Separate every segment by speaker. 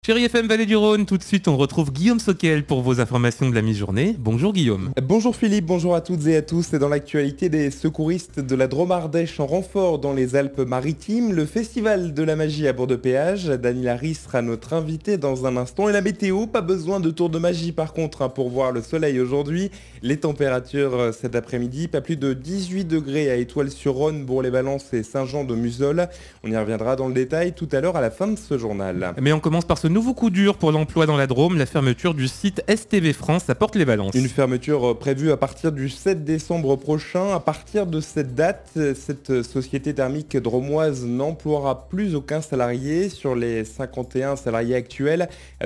Speaker 1: Chérie FM Vallée du Rhône, tout de suite on retrouve Guillaume Soquel pour vos informations de la mi-journée. Bonjour Guillaume.
Speaker 2: Bonjour Philippe, bonjour à toutes et à tous. Et dans l'actualité des secouristes de la Drôme-Ardèche en renfort dans les Alpes-Maritimes, le festival de la magie à Bourg-de-Péage. Dany Larry sera notre invité dans un instant. Et la météo, pas besoin de tour de magie par contre pour voir le soleil aujourd'hui. Les températures cet après-midi, pas plus de 18 degrés à Étoile-sur-Rhône, Bourg-les-Valences et Saint-Jean-de-Museul. On y reviendra dans le détail tout à l'heure à la fin de ce journal.
Speaker 1: Mais on commence par ce nouveau coup dur pour l'emploi dans la Drôme, la fermeture du site STV France à Porte-les-Valences.
Speaker 2: Une fermeture prévue à partir du 7 décembre prochain. À partir de cette date, cette société thermique drômoise n'emploiera plus aucun salarié. Sur les 51 salariés actuels,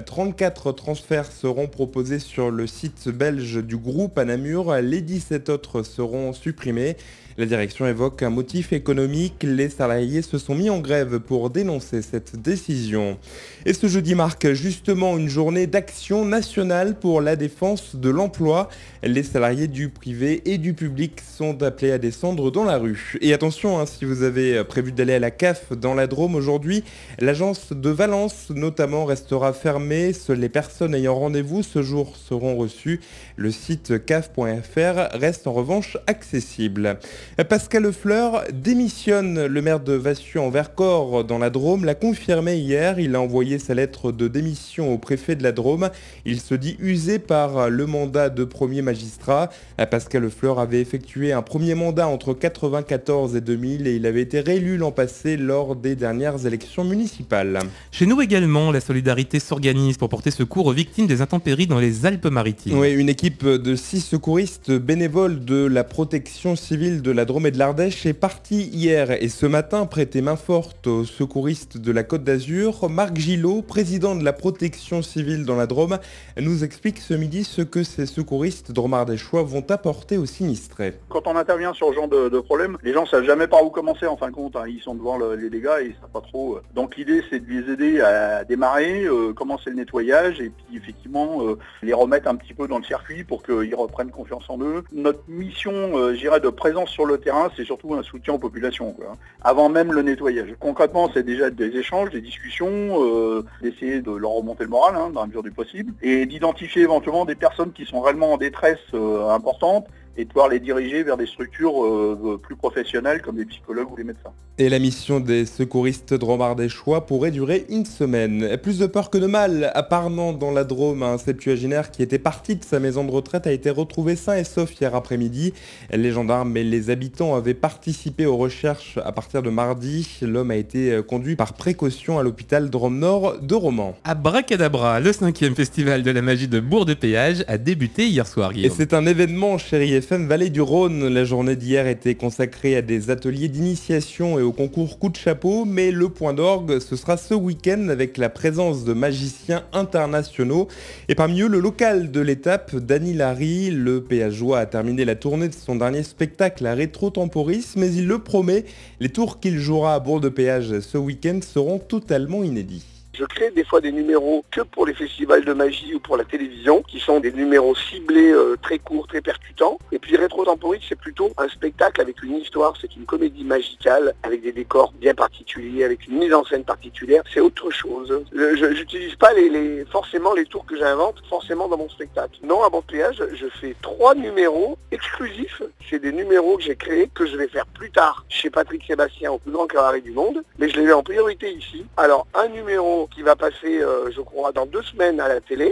Speaker 2: 34 transferts seront proposés sur le site belge du groupe à Namur. Les 17 autres seront supprimés. La direction évoque un motif économique. Les salariés se sont mis en grève pour dénoncer cette décision. Et ce jeudi marque justement une journée d'action nationale pour la défense de l'emploi. Les salariés du privé et du public sont appelés à descendre dans la rue. Et attention, si vous avez prévu d'aller à la CAF dans la Drôme aujourd'hui, l'agence de Valence notamment restera fermée. Seules les personnes ayant rendez-vous ce jour seront reçues. Le site caf.fr reste en revanche accessible. Pascal Lefleur démissionne. Le maire de Vassieux en Vercors dans la Drôme l'a confirmé hier. Il a envoyé sa lettre de démission au préfet de la Drôme. Il se dit usé par le mandat de premier magistrat. Pascal Lefleur avait effectué un premier mandat entre 1994 et 2000 et il avait été réélu l'an passé lors des dernières élections municipales.
Speaker 1: Chez nous également, la solidarité s'organise pour porter secours aux victimes des intempéries dans les Alpes-Maritimes.
Speaker 2: Oui, une équipe de 6 secouristes bénévoles de la protection civile de la Drôme et de l'Ardèche est partie hier et ce matin prêter main forte aux secouristes de la Côte d'Azur. Marc Gillot, président de la protection civile dans la Drôme, nous explique ce midi ce que ces secouristes drôme-ardéchois vont apporter aux sinistrés.
Speaker 3: Quand on intervient sur ce genre de problème, les gens ne savent jamais par où commencer en fin de compte. Ils sont devant les dégâts et ils ne savent pas trop. Donc l'idée c'est de les aider à démarrer, commencer le nettoyage et puis effectivement les remettre un petit peu dans le circuit pour qu'ils reprennent confiance en eux. Notre mission, j'irais, de présence sur le terrain, c'est surtout un soutien aux populations, avant même le nettoyage. Concrètement, c'est déjà des échanges, des discussions, d'essayer de leur remonter le moral dans la mesure du possible et d'identifier éventuellement des personnes qui sont réellement en détresse importante et de pouvoir les diriger vers des structures plus professionnelles comme les psychologues ou les médecins.
Speaker 2: Et la mission des secouristes drôme-ardéchois pourrait durer une semaine. Plus de peur que de mal, à Parnant dans la Drôme, un septuagénaire qui était parti de sa maison de retraite a été retrouvé sain et sauf hier après-midi. Les gendarmes et les habitants avaient participé aux recherches à partir de mardi. L'homme a été conduit par précaution à l'hôpital Drôme-Nord de Romans.
Speaker 1: Abracadabra, le 5e festival de la magie de Bourg-de-Péage a débuté hier soir, Guillaume.
Speaker 2: Et c'est un événement, chérie FM Vallée du Rhône. La journée d'hier était consacrée à des ateliers d'initiation et au concours coup de chapeau, mais le point d'orgue, ce sera ce week-end avec la présence de magiciens internationaux. Et parmi eux, le local de l'étape, Dany Larry. Le péageois a terminé la tournée de son dernier spectacle à Rétro Temporis, mais il le promet, les tours qu'il jouera à Bourg-de-Péage ce week-end seront totalement inédits.
Speaker 4: Je crée des fois des numéros que pour les festivals de magie ou pour la télévision, qui sont des numéros ciblés, très courts, très percutants. Et puis Rétro Temporis, c'est plutôt un spectacle avec une histoire, c'est une comédie magicale, avec des décors bien particuliers, avec une mise en scène particulière. C'est autre chose. Je n'utilise pas forcément les tours que j'invente, forcément dans mon spectacle. Non, à Bourg-de-Péage, je fais 3 numéros exclusifs. C'est des numéros que j'ai créés, que je vais faire plus tard chez Patrick Sébastien au plus grand cabaret du monde. Mais je les mets en priorité ici. Alors, un numéro qui va passer, je crois, dans 2 semaines à la télé.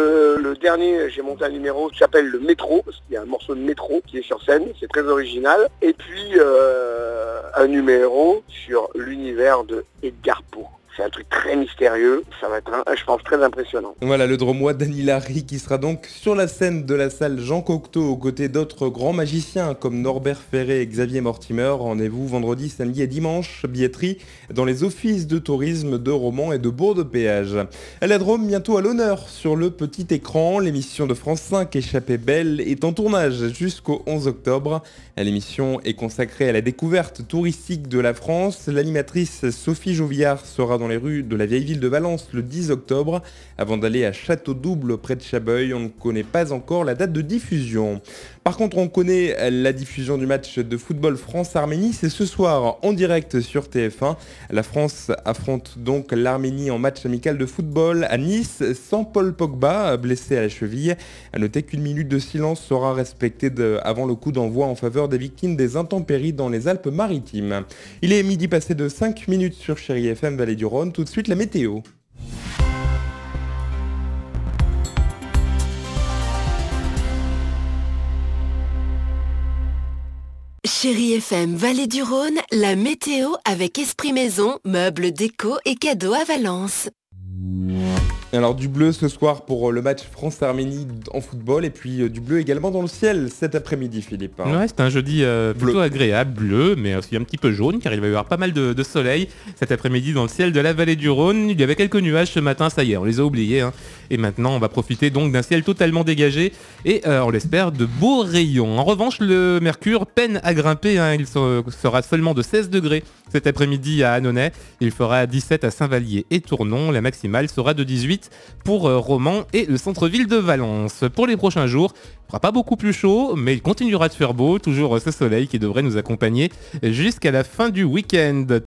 Speaker 4: Le dernier, j'ai monté un numéro qui s'appelle le Métro, parce qu'il y a un morceau de métro qui est sur scène, c'est très original. Et puis, un numéro sur l'univers de Edgar Poe. C'est un truc très mystérieux, ça va être, je pense, très impressionnant.
Speaker 2: Voilà le Drômois Dany Larry qui sera donc sur la scène de la salle Jean Cocteau aux côtés d'autres grands magiciens comme Norbert Ferré et Xavier Mortimer. Rendez-vous vendredi, samedi et dimanche, billetterie dans les offices de tourisme de Romans et de Bourg-de-Péage. La Drôme bientôt à l'honneur sur le petit écran. L'émission de France 5 Échappée belle est en tournage jusqu'au 11 octobre. L'émission est consacrée à la découverte touristique de la France. L'animatrice Sophie Joviard sera dans les rues de la vieille ville de Valence le 10 octobre. Avant d'aller à Château-Double près de Chabeuil, on ne connaît pas encore la date de diffusion. Par contre, on connaît la diffusion du match de football France-Arménie. C'est ce soir en direct sur TF1. La France affronte donc l'Arménie en match amical de football à Nice sans Paul Pogba, blessé à la cheville. À noter qu'une minute de silence sera respectée avant le coup d'envoi en faveur des victimes des intempéries dans les Alpes-Maritimes. Il est midi passé de 5 minutes sur Chérie FM Vallée du Rhône. Tout de suite la météo.
Speaker 5: Chérie FM Vallée du Rhône, la météo avec Esprit Maison, meubles, déco et cadeaux à Valence.
Speaker 2: Alors du bleu ce soir pour le match France-Arménie en football et puis du bleu également dans le ciel cet après-midi, Philippe.
Speaker 1: Ouais, c'est un jeudi plutôt agréable, bleu, mais aussi un petit peu jaune, car il va y avoir pas mal de soleil cet après-midi dans le ciel de la vallée du Rhône. Il y avait quelques nuages ce matin, ça y est, on les a oubliés. Hein. Et maintenant, on va profiter donc d'un ciel totalement dégagé et on l'espère de beaux rayons. En revanche, le mercure peine à grimper, hein. Il sera seulement de 16 degrés cet après-midi à Annonay. Il fera 17 à Saint-Vallier et Tournon. La maximale sera de 18 pour Romans et le centre-ville de Valence. Pour les prochains jours, il ne fera pas beaucoup plus chaud, mais il continuera de faire beau, toujours ce soleil qui devrait nous accompagner jusqu'à la fin du week-end.